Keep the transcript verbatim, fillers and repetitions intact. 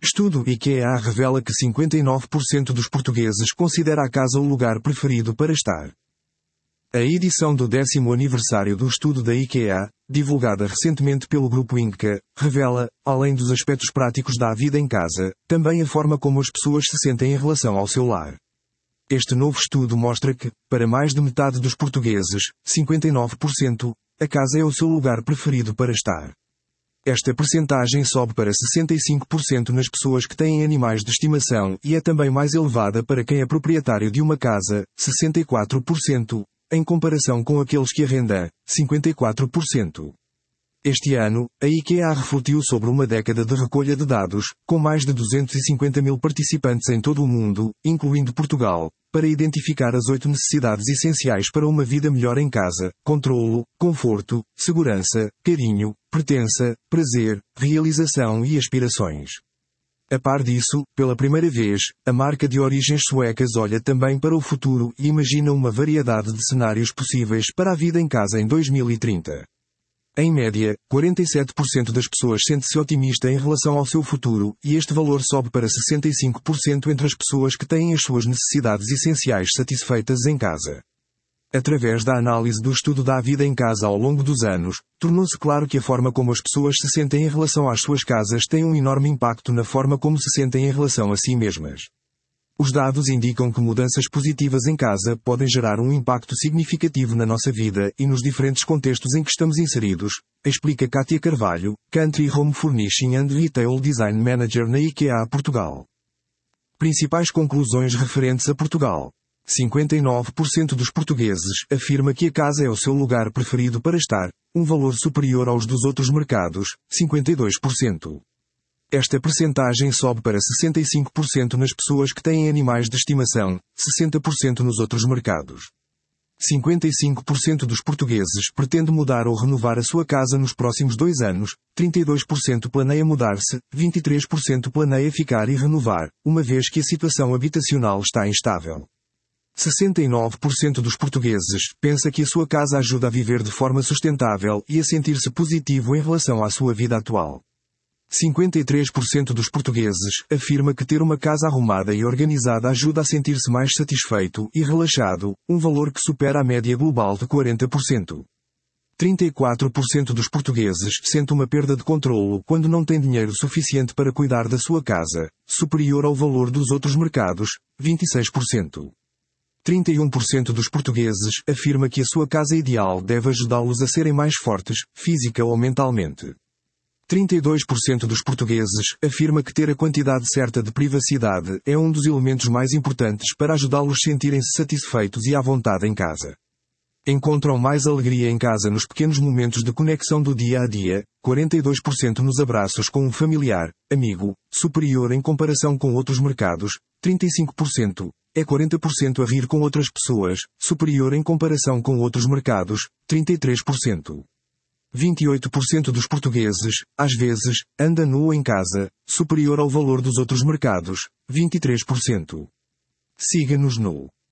Estudo IKEA revela que cinquenta e nove por cento dos portugueses considera a casa o lugar preferido para estar. A edição do décimo aniversário do estudo da IKEA, divulgada recentemente pelo grupo Ingka, revela, além dos aspectos práticos da vida em casa, também a forma como as pessoas se sentem em relação ao seu lar. Este novo estudo mostra que, para mais de metade dos portugueses, cinquenta e nove por cento, a casa é o seu lugar preferido para estar. Esta percentagem sobe para sessenta e cinco por cento nas pessoas que têm animais de estimação e é também mais elevada para quem é proprietário de uma casa, sessenta e quatro por cento, em comparação com aqueles que arrendam, cinquenta e quatro por cento. Este ano, a IKEA refletiu sobre uma década de recolha de dados, com mais de duzentos e cinquenta mil participantes em todo o mundo, incluindo Portugal, para identificar as oito necessidades essenciais para uma vida melhor em casa: controlo, conforto, segurança, carinho, pertença, prazer, realização e aspirações. A par disso, pela primeira vez, a marca de origens suecas olha também para o futuro e imagina uma variedade de cenários possíveis para a vida em casa em dois mil e trinta. Em média, quarenta e sete por cento das pessoas sente-se otimista em relação ao seu futuro, e este valor sobe para sessenta e cinco por cento entre as pessoas que têm as suas necessidades essenciais satisfeitas em casa. Através da análise do estudo da vida em casa ao longo dos anos, tornou-se claro que a forma como as pessoas se sentem em relação às suas casas tem um enorme impacto na forma como se sentem em relação a si mesmas. Os dados indicam que mudanças positivas em casa podem gerar um impacto significativo na nossa vida e nos diferentes contextos em que estamos inseridos, explica Kátia Carvalho, Country Home Furnishing and Retail Design Manager na IKEA Portugal. Principais conclusões referentes a Portugal. cinquenta e nove por cento dos portugueses afirma que a casa é o seu lugar preferido para estar, um valor superior aos dos outros mercados, cinquenta e dois por cento. Esta percentagem sobe para sessenta e cinco por cento nas pessoas que têm animais de estimação, sessenta por cento nos outros mercados. cinquenta e cinco por cento dos portugueses pretende mudar ou renovar a sua casa nos próximos dois anos, trinta e dois por cento planeia mudar-se, vinte e três por cento planeia ficar e renovar, uma vez que a situação habitacional está instável. sessenta e nove por cento dos portugueses pensa que a sua casa ajuda a viver de forma sustentável e a sentir-se positivo em relação à sua vida atual. cinquenta e três por cento dos portugueses afirma que ter uma casa arrumada e organizada ajuda a sentir-se mais satisfeito e relaxado, um valor que supera a média global de quarenta por cento. trinta e quatro por cento dos portugueses sente uma perda de controlo quando não tem dinheiro suficiente para cuidar da sua casa, superior ao valor dos outros mercados, vinte e seis por cento. trinta e um por cento dos portugueses afirma que a sua casa ideal deve ajudá-los a serem mais fortes, física ou mentalmente. trinta e dois por cento dos portugueses afirma que ter a quantidade certa de privacidade é um dos elementos mais importantes para ajudá-los a sentirem-se satisfeitos e à vontade em casa. Encontram mais alegria em casa nos pequenos momentos de conexão do dia a dia, quarenta e dois por cento nos abraços com um familiar, amigo, superior em comparação com outros mercados, trinta e cinco por cento, é quarenta por cento a rir com outras pessoas, superior em comparação com outros mercados, trinta e três por cento. vinte e oito por cento dos portugueses, às vezes, anda nu em casa, superior ao valor dos outros mercados, vinte e três por cento. Siga-nos no